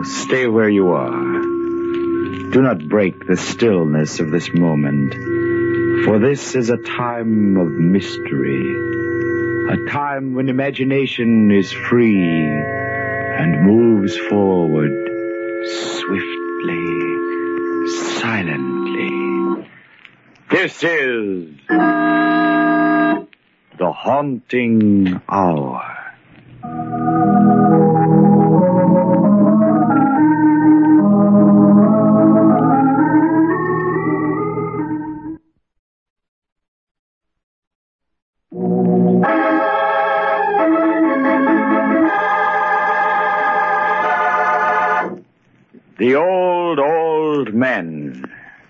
stay where you are. Do not break the stillness of this moment, for this is a time of mystery, a time when imagination is free and moves forward swiftly, silently. This is The Haunting Hour. The Old Men.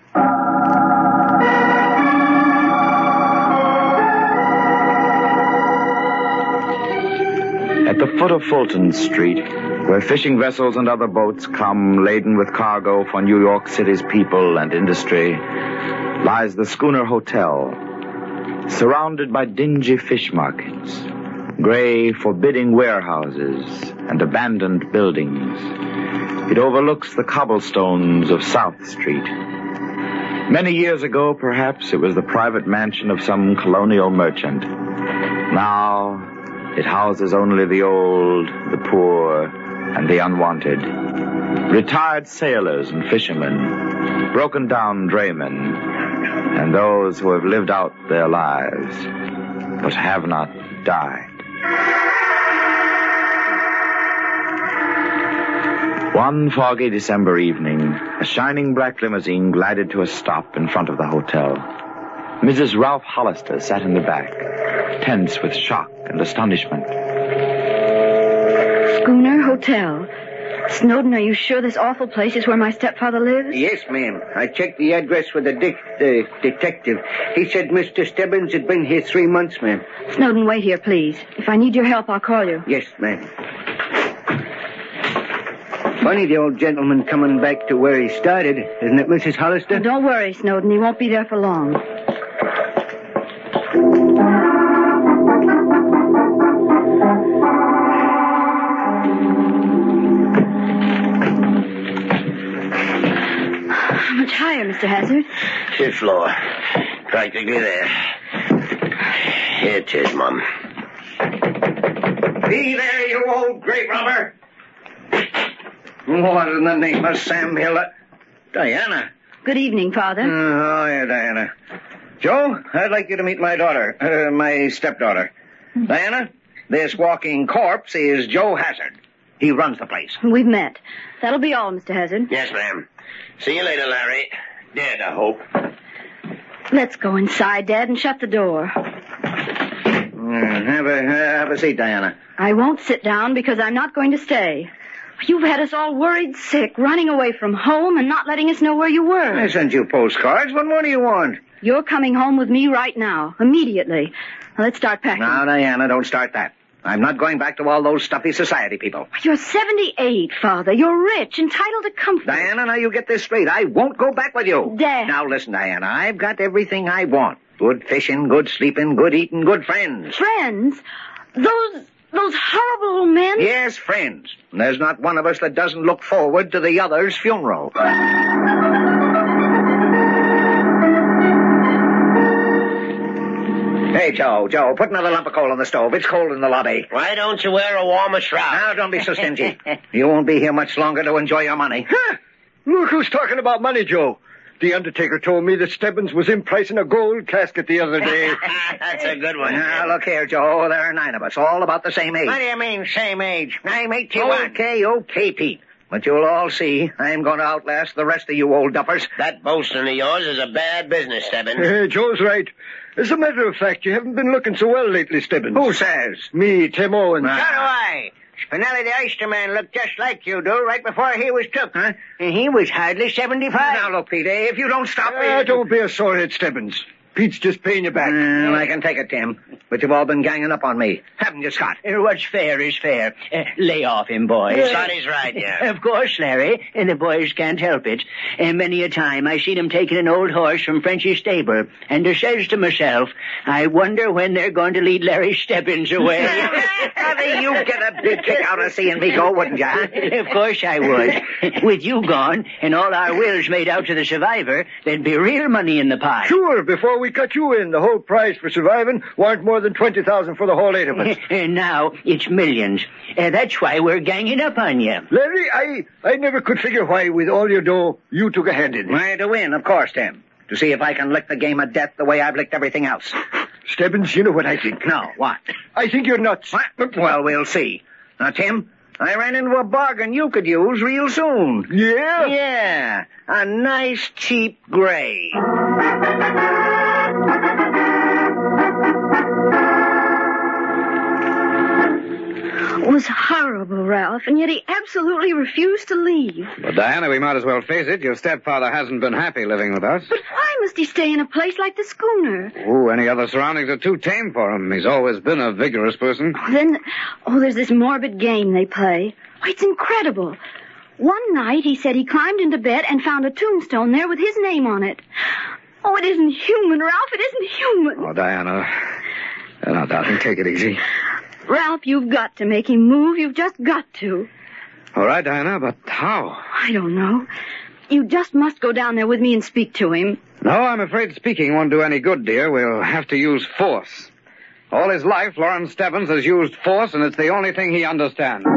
At the foot of Fulton Street, where fishing vessels and other boats come laden with cargo for New York City's people and industry, lies the Schooner Hotel, surrounded by dingy fish markets, gray, forbidding warehouses, and abandoned buildings. It overlooks the cobblestones of South Street. Many years ago, perhaps, it was the private mansion of some colonial merchant. Now, it houses only the old, the poor, and the unwanted. Retired sailors and fishermen, broken-down draymen, and those who have lived out their lives, but have not died. One foggy December evening, a shining black limousine glided to a stop in front of the hotel. Mrs. Ralph Hollister sat in the back, tense with shock and astonishment. Schooner Hotel. Snowden, are you sure this awful place is where my stepfather lives? Yes, ma'am. I checked the address with the detective. He said Mr. Stebbins had been here 3 months, ma'am. Snowden, wait here, please. If I need your help, I'll call you. Yes, ma'am. Funny the old gentleman coming back to where he started, isn't it, Mrs. Hollister? Don't worry, Snowden. He won't be there for long. How much higher, Mr. Hazard? Fifth floor. Practically there. Here it is, Mum. Be there, you old grave robber! What in the name of Sam Hill? Diana. Good evening, Father. Oh, yeah, Diana. Joe, I'd like you to meet my daughter, my stepdaughter. Diana, this walking corpse is Joe Hazard. He runs the place. We've met. That'll be all, Mr. Hazard. Yes, ma'am. See you later, Larry. Dead, I hope. Let's go inside, Dad, and shut the door. Have a seat, Diana. I won't sit down because I'm not going to stay. You've had us all worried sick, running away from home and not letting us know where you were. I sent you postcards. What more do you want? You're coming home with me right now, immediately. Now, let's start packing. Now, Diana, don't start that. I'm not going back to all those stuffy society people. You're 78, Father. You're rich, entitled to comfort. Diana, now you get this straight. I won't go back with you. Dad. Now, listen, Diana, I've got everything I want. Good fishing, good sleeping, good eating, good friends. Friends? Those horrible old men? Yes, friends. And there's not one of us that doesn't look forward to the other's funeral. Hey, Joe, put another lump of coal on the stove. It's cold in the lobby. Why don't you wear a warmer shroud? Now, don't be so stingy. You won't be here much longer to enjoy your money. Huh? Look who's talking about money, Joe. The undertaker told me that Stebbins was in price in a gold casket the other day. That's a good one. Now, look here, Joe. There are 9 of us, all about the same age. What do you mean, same age? I'm 81. Okay, Pete. But you'll all see, I'm going to outlast the rest of you old duffers. That boasting of yours is a bad business, Stebbins. Joe's right. As a matter of fact, you haven't been looking so well lately, Stebbins. Who says? Me, Tim Owens. So do I. Spinelli the oysterman looked just like you do right before he was took. Huh? And he was hardly 75. Now, look, Pete, if you don't stop... Don't be a sorehead, Stebbins. Pete's just paying you back. I can take it, Tim. But you've all been ganging up on me. Haven't you, Scott? What's fair is fair. Lay off him, boys. Scotty's right, yeah. Of course, Larry. And the boys can't help it. And many a time I seen him taking an old horse from Frenchy's stable. And I says to myself, I wonder when they're going to lead Larry Stebbins away. You'd get a big kick out of seeing me go, wouldn't you? Of course I would. With you gone and all our wills made out to the survivor, there'd be real money in the pie. Sure, before we cut you in, the whole price for surviving weren't more than $20,000 for the whole 8 of us. And now it's millions. That's why we're ganging up on you. Larry, I never could figure why, with all your dough, you took a hand in it. Why, to win, of course, Tim. To see if I can lick the game of death the way I've licked everything else. Stebbins, you know what I think. No, what? I think you're nuts. What? Well, we'll see. Now, Tim, I ran into a bargain you could use real soon. Yeah? Yeah, a nice, cheap gray. It was horrible, Ralph, and yet he absolutely refused to leave. But, Diana, we might as well face it. Your stepfather hasn't been happy living with us. But why must he stay in a place like the schooner? Oh, any other surroundings are too tame for him. He's always been a vigorous person. There's this morbid game they play. Oh, it's incredible. One night he said he climbed into bed and found a tombstone there with his name on it. Oh, it isn't human, Ralph. It isn't human. Oh, Diana. Now, darling, take it easy. Ralph, you've got to make him move. You've just got to. All right, Diana, but how? I don't know. You just must go down there with me and speak to him. No, I'm afraid speaking won't do any good, dear. We'll have to use force. All his life, Lawrence Stebbins has used force, and it's the only thing he understands.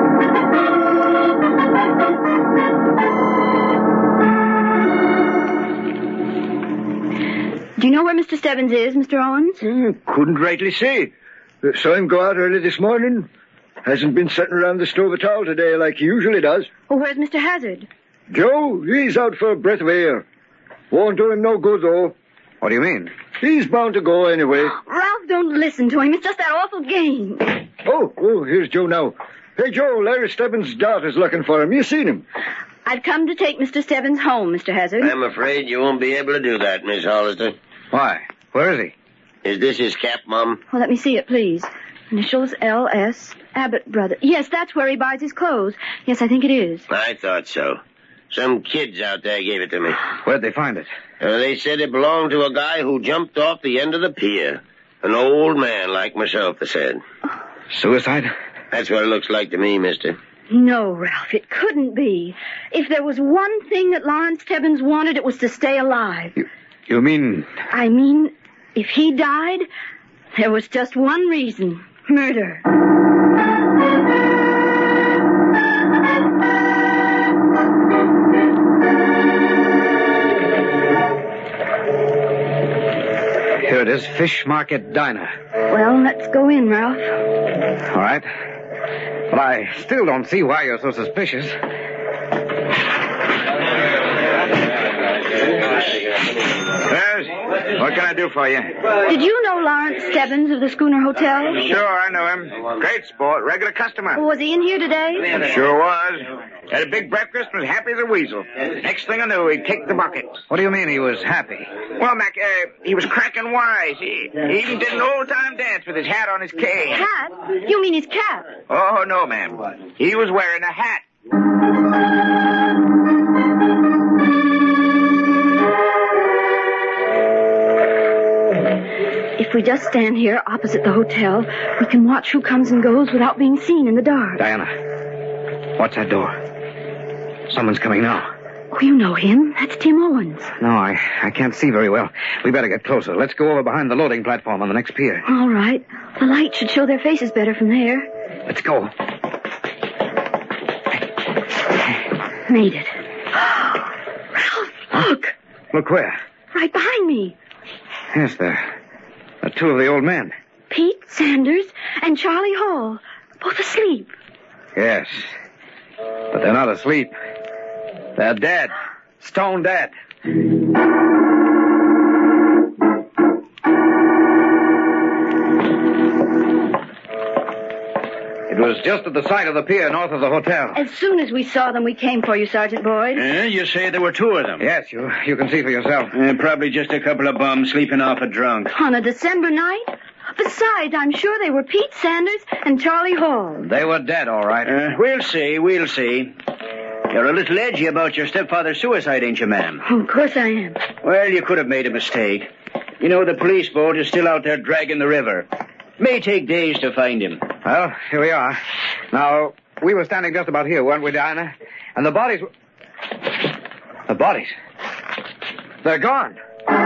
Do you know where Mr. Stebbins is, Mr. Owens? Couldn't rightly say. Saw him go out early this morning. Hasn't been sitting around the stove at all today like he usually does. Well, where's Mr. Hazard? Joe, he's out for a breath of air. Won't do him no good, though. What do you mean? He's bound to go anyway. Ralph, don't listen to him. It's just that awful game. Oh, here's Joe now. Hey, Joe, Larry Stebbins' daughter's looking for him. You seen him? I've come to take Mr. Stebbins home, Mr. Hazard. I'm afraid you won't be able to do that, Miss Hollister. Why? Where is he? Is this his cap, Mom? Well, let me see it, please. Initials L.S. Abbott Brothers. Yes, that's where he buys his clothes. Yes, I think it is. I thought so. Some kids out there gave it to me. Where'd they find it? They said it belonged to a guy who jumped off the end of the pier. An old man like myself, they said. Suicide? That's what it looks like to me, mister. No, Ralph, it couldn't be. If there was one thing that Lawrence Stebbins wanted, it was to stay alive. You mean... I mean, if he died, there was just one reason. Murder. Here it is, Fish Market Diner. Well, let's go in, Ralph. All right. But I still don't see why you're so suspicious. What can I do for you? Did you know Lawrence Stebbins of the Schooner Hotel? Sure, I know him. Great sport, regular customer. Was he in here today? Sure was. Had a big breakfast and was happy as a weasel. Next thing I knew, he kicked the bucket. What do you mean he was happy? Well, Mac, he was cracking wise. He even did an old-time dance with his hat on his cane. Hat? You mean his cap? Oh, no, ma'am. He was wearing a hat. If we just stand here opposite the hotel, we can watch who comes and goes without being seen in the dark. Diana, watch that door. Someone's coming now. Oh, you know him. That's Tim Owens. No, I can't see very well. We better get closer. Let's go over behind the loading platform on the next pier. All right. The light should show their faces better from there. Let's go. Made it. Ralph, look. Look where? Right behind me. Yes, there are two of the old men. Pete Sanders and Charlie Hall. Both asleep. Yes. But they're not asleep. They're dead. Stone dead. It was just at the side of the pier north of the hotel. As soon as we saw them, we came for you, Sergeant Boyd. You say there were two of them? Yes, you can see for yourself. Probably just a couple of bums sleeping off a drunk. On a December night? Besides, I'm sure they were Pete Sanders and Charlie Hall. They were dead, all right. We'll see. You're a little edgy about your stepfather's suicide, ain't you, ma'am? Oh, of course I am. Well, you could have made a mistake. You know, the police boat is still out there dragging the river. May take days to find him. Well, here we are. Now, we were standing just about here, weren't we, Diana? And the bodies were... The bodies? They're gone.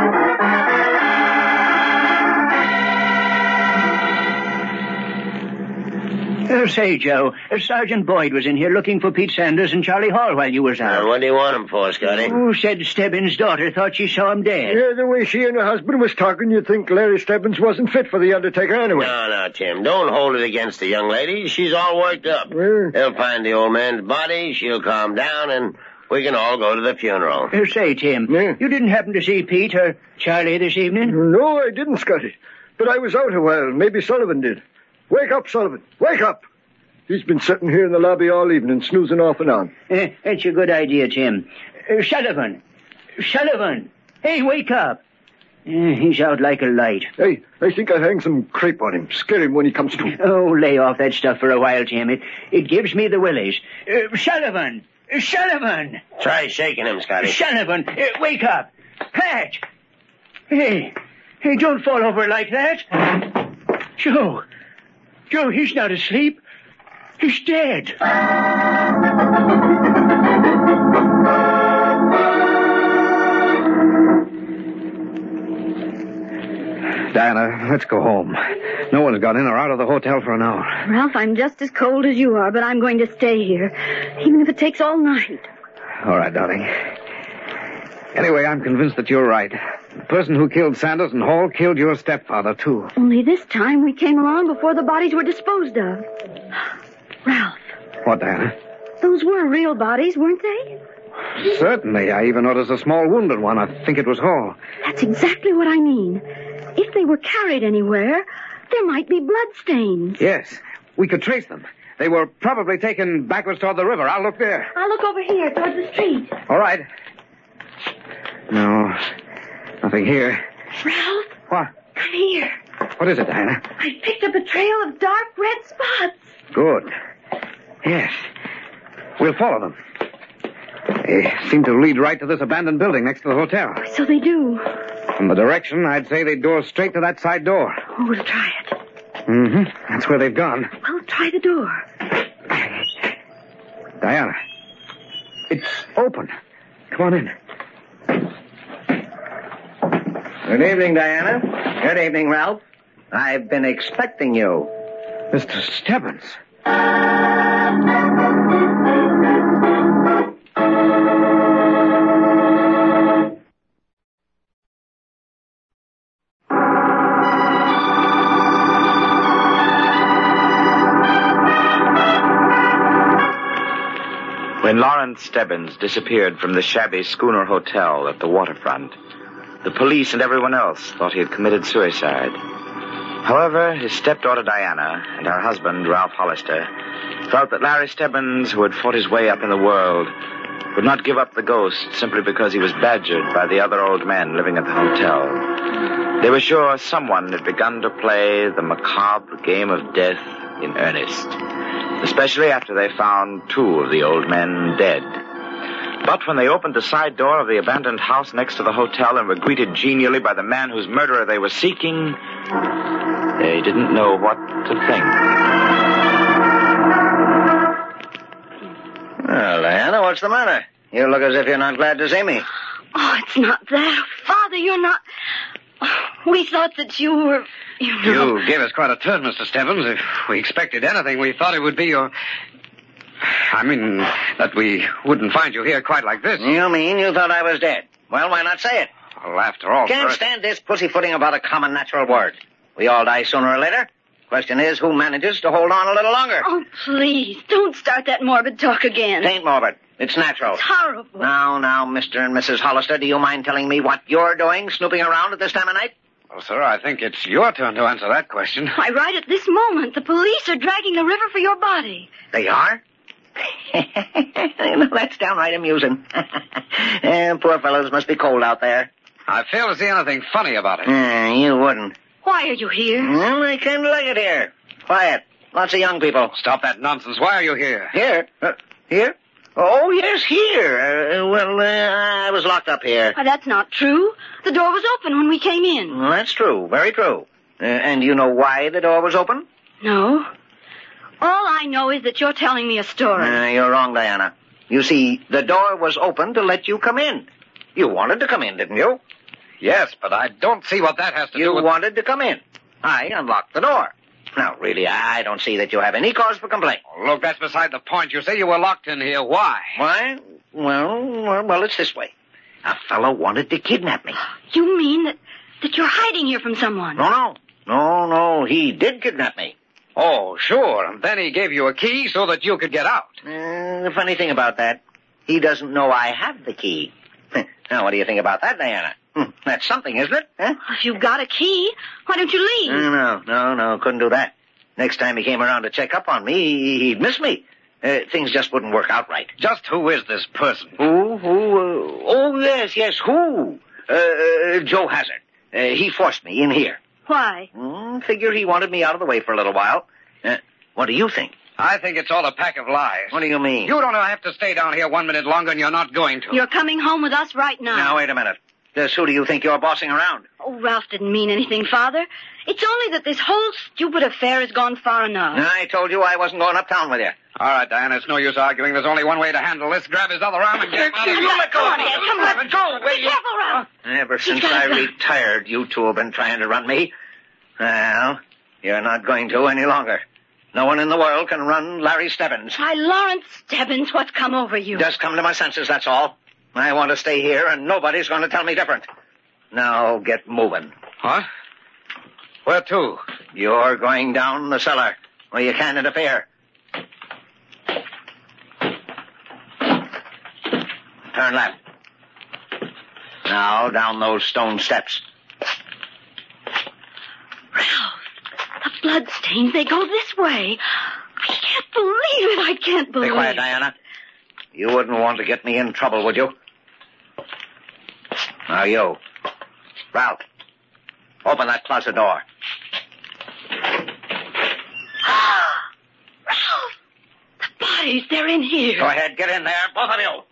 Say, Joe, Sergeant Boyd was in here looking for Pete Sanders and Charlie Hall while you was out. What do you want him for, Scotty? Oh, said Stebbins' daughter thought she saw him dead. Yeah, the way she and her husband was talking, you'd think Larry Stebbins wasn't fit for the undertaker anyway. No, Tim. Don't hold it against the young lady. She's all worked up. They'll find the old man's body, she'll calm down, and we can all go to the funeral. Say, Tim, you didn't happen to see Pete or Charlie this evening? No, I didn't, Scotty. But I was out a while. Maybe Sullivan did. Wake up, Sullivan. Wake up. He's been sitting here in the lobby all evening, snoozing off and on. That's a good idea, Tim. Sullivan! Hey, wake up! He's out like a light. Hey, I think I'll hang some crepe on him. Scare him when he comes to. Oh, lay off that stuff for a while, Tim. It gives me the willies. Sullivan! Try shaking him, Scotty. Sullivan, wake up! Pat! Hey, don't fall over like that. Joe, he's not asleep. He's dead. Diana, let's go home. No one's got in or out of the hotel for an hour. Ralph, I'm just as cold as you are, but I'm going to stay here, even if it takes all night. All right, darling. Anyway, I'm convinced that you're right. The person who killed Sanders and Hall killed your stepfather, too. Only this time we came along before the bodies were disposed of. Ralph. What, Diana? Those were real bodies, weren't they? Certainly. I even noticed a small wounded one. I think it was Hall. That's exactly what I mean. If they were carried anywhere, there might be bloodstains. Yes. We could trace them. They were probably taken backwards toward the river. I'll look there. I'll look over here, towards the street. All right. No, nothing here. Ralph? What? Come here. What is it, Diana? I picked up a trail of dark red spots. Good. Yes. We'll follow them. They seem to lead right to this abandoned building next to the hotel. So they do. From the direction, I'd say they'd go straight to that side door. Oh, we'll try it. Mm-hmm. That's where they've gone. Well, try the door. Diana, it's open. Come on in. Good evening, Diana. Good evening, Ralph. I've been expecting you. Mr. Stebbins. When Lawrence Stebbins disappeared from the shabby schooner hotel at the waterfront, the police and everyone else thought he had committed suicide. However, his stepdaughter Diana and her husband, Ralph Hollister, felt that Larry Stebbins, who had fought his way up in the world, would not give up the ghost simply because he was badgered by the other old men living at the hotel. They were sure someone had begun to play the macabre game of death in earnest, especially after they found two of the old men dead. But when they opened the side door of the abandoned house next to the hotel and were greeted genially by the man whose murderer they were seeking, they didn't know what to think. Well, Diana, what's the matter? You look as if you're not glad to see me. Oh, it's not that. Father, you're not... We thought that you were... You gave us quite a turn, Mr. Stebbins. If we expected anything, we thought it would be your... I mean, that we wouldn't find you here quite like this. You mean you thought I was dead? Well, why not say it? Well, after all... Can't stand this pussyfooting about a common natural word. We all die sooner or later. Question is, who manages to hold on a little longer? Oh, please, don't start that morbid talk again. It ain't morbid. It's natural. It's horrible. Now, Mr. and Mrs. Hollister, do you mind telling me what you're doing snooping around at this time of night? Well, sir, I think it's your turn to answer that question. Why, right at this moment, the police are dragging the river for your body. They are? That's downright amusing. Poor fellows must be cold out there. I fail to see anything funny about it. You wouldn't. Why are you here? Well, I kind of like it here. Quiet. Lots of young people. Stop that nonsense. Why are you here? Here? Here? Oh, yes, here. I was locked up here. Why, that's not true. The door was open when we came in. Well, that's true. Very true. And you know why the door was open? No. All I know is that you're telling me a story. You're wrong, Diana. You see, the door was open to let you come in. You wanted to come in, didn't you? Yes, but I don't see what that has to do with... You wanted to come in. I unlocked the door. Now, really, I don't see that you have any cause for complaint. Oh, look, that's beside the point. You say you were locked in here. Why? Why? Well, it's this way. A fellow wanted to kidnap me. You mean that you're hiding here from someone? No, he did kidnap me. Oh, sure. And then he gave you a key so that you could get out. The funny thing about that, he doesn't know I have the key. Now, what do you think about that, Diana? That's something, isn't it? Huh? If you've got a key, why don't you leave? No, couldn't do that. Next time he came around to check up on me, he'd miss me. Things just wouldn't work out right. Just who is this person? Who? Oh, yes, who? Joe Hazard. He forced me in here. Why? Figure he wanted me out of the way for a little while. What do you think? I think it's all a pack of lies. What do you mean? You don't have to stay down here 1 minute longer, and you're not going to. You're coming home with us right now. Now, wait a minute. Just who do you think you're bossing around? Oh, Ralph didn't mean anything, Father. It's only that this whole stupid affair has gone far enough. I told you I wasn't going uptown with you. All right, Diana, it's no use arguing. There's only one way to handle this. Grab his other arm and get him out of here. Let go. Come on, Dad. Come on. Let go. Be careful, Ralph. Ever since I retired, you two have been trying to run me. Well, you're not going to any longer. No one in the world can run Larry Stebbins. Why, Lawrence Stebbins, what's come over you? Just come to my senses, that's all. I want to stay here, and nobody's going to tell me different. Now, get moving. What? Where to? You're going down the cellar, where you can't interfere. Turn left. Now, down those stone steps. Ralph, the bloodstains, they go this way. I can't believe it. I can't believe it. Be quiet, Diana. You wouldn't want to get me in trouble, would you? Now, you. Ralph, open that closet door. Ralph, the bodies, they're in here. Go ahead, get in there, both of you.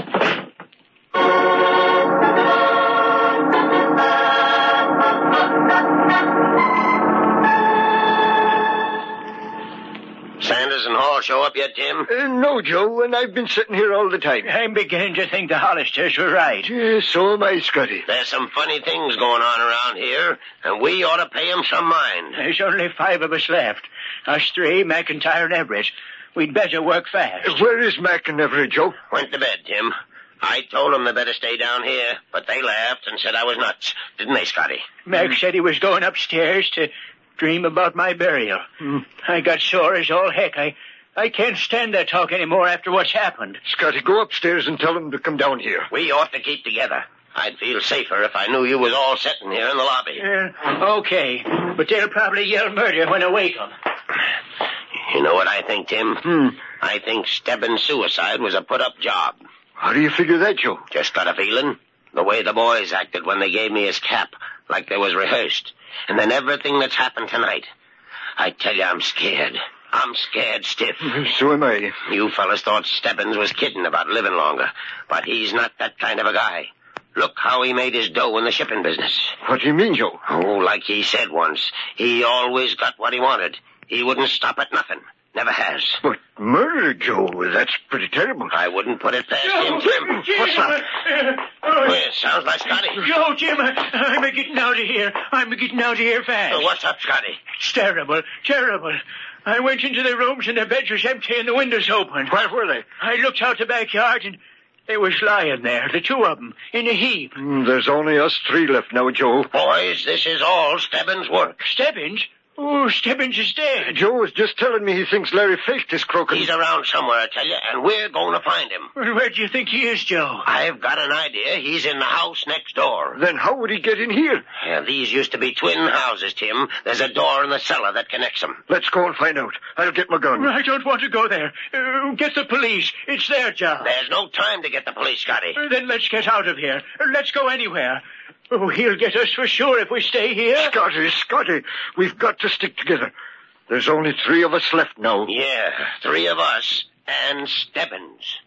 Sanders and Hall show up yet, Jim? No, Joe, and I've been sitting here all the time. I'm beginning to think the Hollisters were right. So am I, Scotty. There's some funny things going on around here, and we ought to pay 'em some mind. There's only 5 of us left. Us 3, McIntyre and Everett. We'd better work fast. Where is Mac and Everett, Joe? Went to bed, Jim. I told them they better stay down here, but they laughed and said I was nuts. Didn't they, Scotty? Mac said he was going upstairs to dream about my burial. I got sore as all heck. I can't stand that talk anymore after what's happened. Scotty, go upstairs and tell them to come down here. We ought to keep together. I'd feel safer if I knew you was all sitting here in the lobby. Okay, but they'll probably yell murder when I wake them. You know what I think, Tim? I think Stebbins' suicide was a put-up job. How do you figure that, Joe? Just got a feeling. The way the boys acted when they gave me his cap, like they was rehearsed. And then everything that's happened tonight. I tell you, I'm scared. I'm scared stiff. So am I. You fellas thought Stebbins was kidding about living longer, but he's not that kind of a guy. Look how he made his dough in the shipping business. What do you mean, Joe? Oh, like he said once, he always got what he wanted. He wouldn't stop at nothing. Never has. But murder, Joe, that's pretty terrible. I wouldn't put it past him, Jim. What's that? Well, it sounds like Scotty. Yo, Jim, I'm getting out of here. I'm getting out of here fast. What's up, Scotty? It's terrible, terrible. I went into the rooms and the beds was empty and the windows open. Where were they? I looked out the backyard and they was lying there, the 2 of them, in a heap. There's only us 3 left now, Joe. Boys, this is all Stebbins' work. Stebbins? Oh, Stebbins is dead. Joe was just telling me he thinks Larry faked this croaking. He's around somewhere, I tell you, and we're going to find him. Well, where do you think he is, Joe? I've got an idea. He's in the house next door. Then how would he get in here? Yeah, these used to be twin houses, Tim. There's a door in the cellar that connects them. Let's go and find out. I'll get my gun. I don't want to go there. Get the police. It's their job. There's no time to get the police, Scotty. Then let's get out of here. Let's go anywhere. Oh, he'll get us for sure if we stay here. Scotty, we've got to stick together. There's only 3 of us left now. Yeah, 3 of us and Stebbins.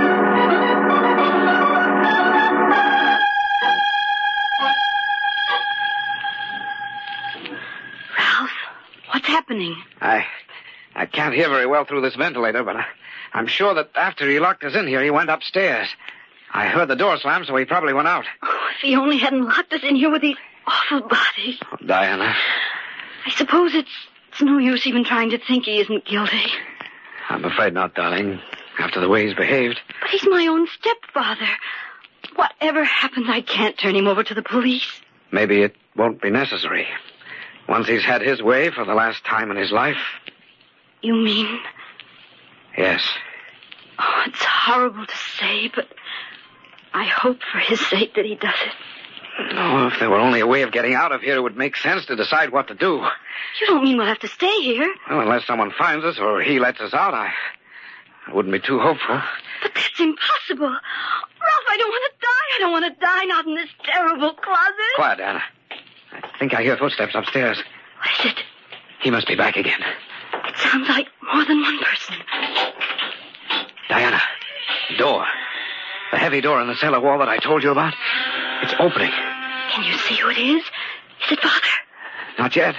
Ralph, what's happening? I can't hear very well through this ventilator, but I'm sure that after he locked us in here, he went upstairs. I heard the door slam, so he probably went out. Oh, if he only hadn't locked us in here with these awful bodies. Oh, Diana. I suppose it's no use even trying to think he isn't guilty. I'm afraid not, darling, after the way he's behaved. But he's my own stepfather. Whatever happens, I can't turn him over to the police. Maybe it won't be necessary. Once he's had his way for the last time in his life. You mean? Yes. Oh, it's horrible to say, but I hope for his sake that he does it. Oh, if there were only a way of getting out of here, it would make sense to decide what to do. You don't mean we'll have to stay here? Well, unless someone finds us or he lets us out, I wouldn't be too hopeful. But that's impossible. Ralph, I don't want to die. I don't want to die, not in this terrible closet. Quiet, Anna. I think I hear footsteps upstairs. What is it? He must be back again. It sounds like more than one person. Diana, door. The heavy door in the cellar wall that I told you about. It's opening. Can you see who it is? Is it Father? Not yet.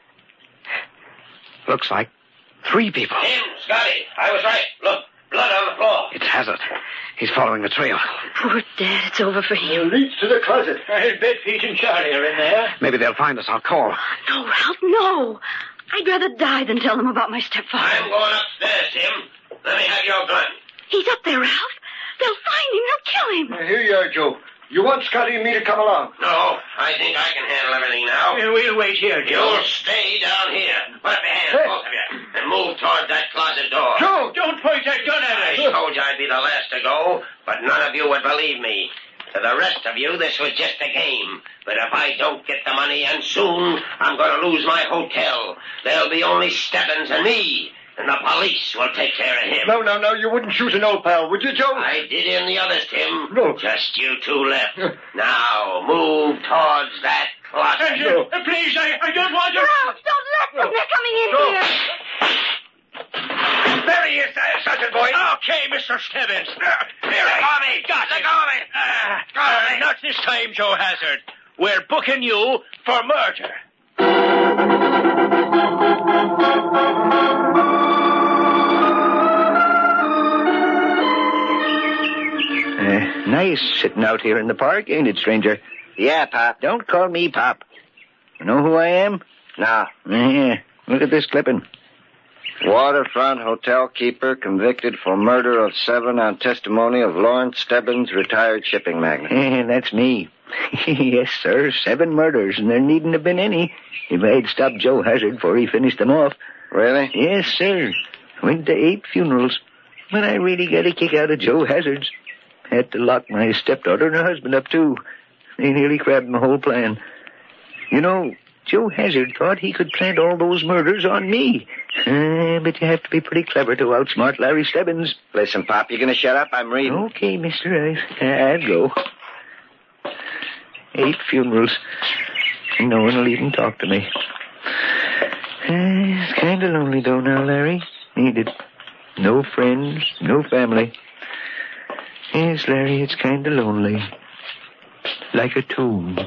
Looks like 3 people. Tim, Scotty, I was right. Look, blood on the floor. It's Hazard. He's following the trail. Poor Dad, it's over for him. It leads to the closet. Bet Pete and Charlie are in there. Maybe they'll find us. I'll call. No, Ralph, no. I'd rather die than tell them about my stepfather. I'm going upstairs, Tim. Let me have your gun. He's up there, Ralph. They'll find him. They'll kill him. Here you are, Joe. You want Scotty and me to come along? No, I think I can handle everything now. We'll wait here, Joe. You'll stay down here. Put up your hands, both of you, and move toward that closet door. Joe! Don't point that gun at I us. told you I'd be the last to go, but none of you would believe me. To the rest of you, this was just a game. But if I don't get the money, and soon, I'm going to lose my hotel. There'll be only Stebbins and me, and the police will take care of him. No, you wouldn't shoot an old pal, would you, Joe? I did in the others, Tim. No. Just you 2 left. Now, move towards that closet. Please, I don't want to... Ralph, don't let them. They're coming in here. There he is, Sergeant Boyd. Okay, Mr. Stebbins. Here, let go of me. Let go of me. Not this time, Joe Hazard. We're booking you for murder. Nice sitting out here in the park, ain't it, stranger? Yeah, Pop. Don't call me Pop. You know who I am? No. Yeah, look at this clipping. Waterfront hotel keeper convicted for murder of 7 on testimony of Lawrence Stebbins, retired shipping magnate. That's me. Yes, sir. 7 murders, and there needn't have been any if I'd stopped Joe Hazard before he finished them off. Really? Yes, sir. Went to 8 funerals. But I really got a kick out of Joe Hazard's. Had to lock my stepdaughter and her husband up, too. They nearly crabbed my whole plan. You know, Joe Hazard thought he could plant all those murders on me. But you have to be pretty clever to outsmart Larry Stebbins. Listen, Pop, you gonna shut up? I'm reading. Okay, mister, I'll go. 8 funerals. And no one will even talk to me. It's kind of lonely, though, now, Larry. Ain't it? No friends, no family. Yes, Larry, it's kind of lonely. Like a tomb.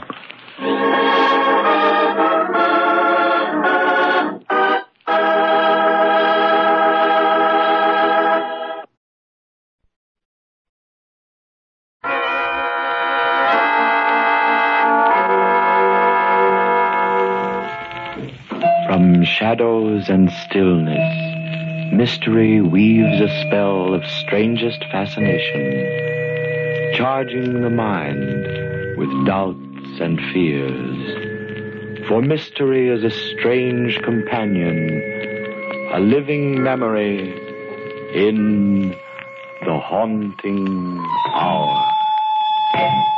From shadows and stillness, mystery weaves a spell of strangest fascination, charging the mind with doubts and fears. For mystery is a strange companion, a living memory in the haunting hour.